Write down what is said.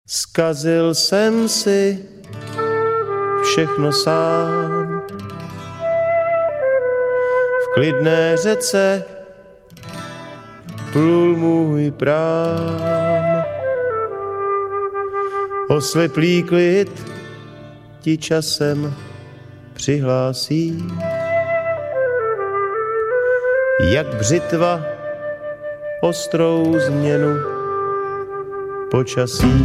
Zkazil jsem si všechno sám. V klidné řece plul můj prám. Osleplý klid ti časem přihlásí, jak břitva ostrou změnu počasí.